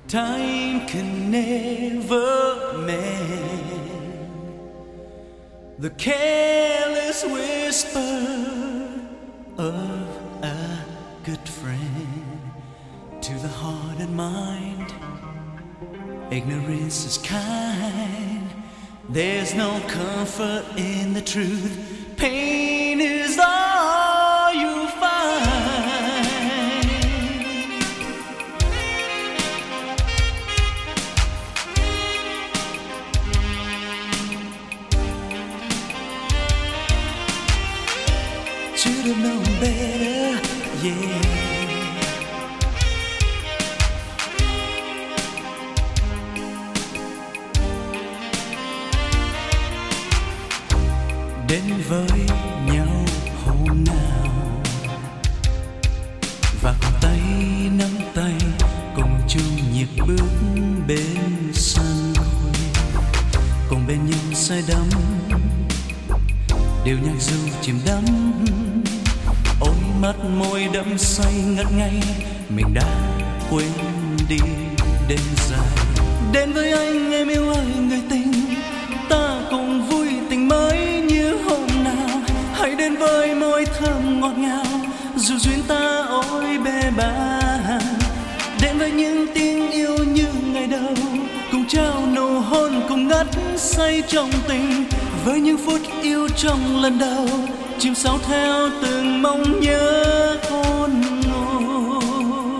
Time can never mend the careless whisper of a good friend. To the heart and mind, ignorance is kind. There's no comfort in the truth. Pain is all you find. Should have known better, yeah. Đến với nhau hôm nào và cùng tay nắm tay, cùng chung nhịp bước bên sân khuya, cùng bên nhau say đắm, điệu nhạc ru chìm đắm. Ôi mắt môi đắm say ngất ngây, mình đã quên đi đêm dài. Đến với anh em yêu ơi người tình, ta cùng vui tình mới như hôm nào. Hãy đến với môi thơm ngọt ngào, dù duyên ta ôi bề bàng. Đến với những tiếng yêu như ngày đầu, cùng trao nụ hôn cùng ngất say trong tình. Với những phút yêu trong lần đầu, chìm sâu theo từng mong nhớ khôn nguôi.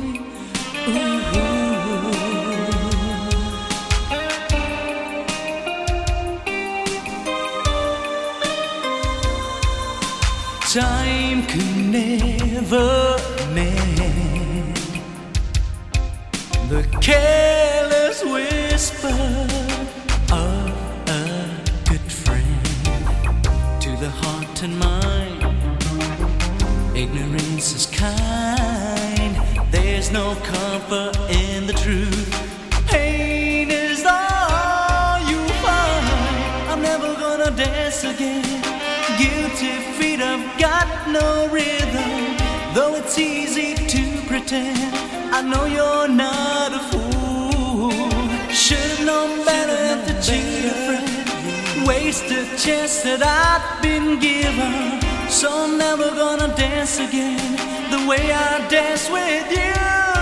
Time can never mend the careless whisper of a good friend. To the heart and mind, ignorance is kind. There's no comfort in the truth. Pain is all you find. I'm never gonna dance again. Guilty feet have got no rhythm. Though it's easy to pretend, I know you're not a fool. Should've known better than to cheat a friend, waste a chance that I'd been given. So I'm never gonna dance again the way I dance with you.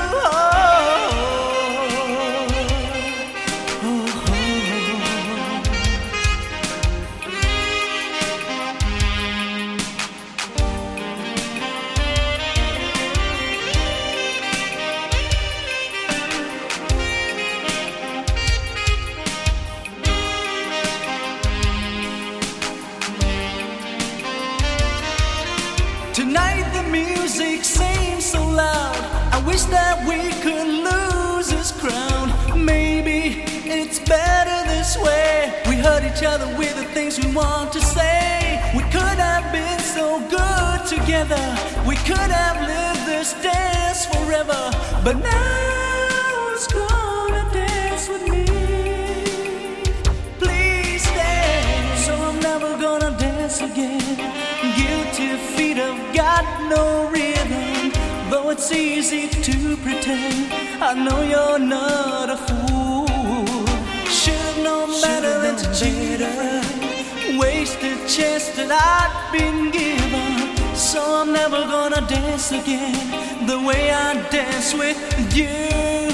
Tonight the music seems so loud, I wish that we could lose this crowd. Maybe it's better this way. We hurt each other with the things we want to say. We could have been so good together, we could have lived this dance forever. But now who's gonna dance with me? Please dance. So I'm never gonna dance again. Guilty feet have got no rhythm. Though it's easy to pretend, I know you're not a fool. Should've known better than to cheat a friend, waste a chance that I'd been given. So I'm never gonna dance again the way I dance with you.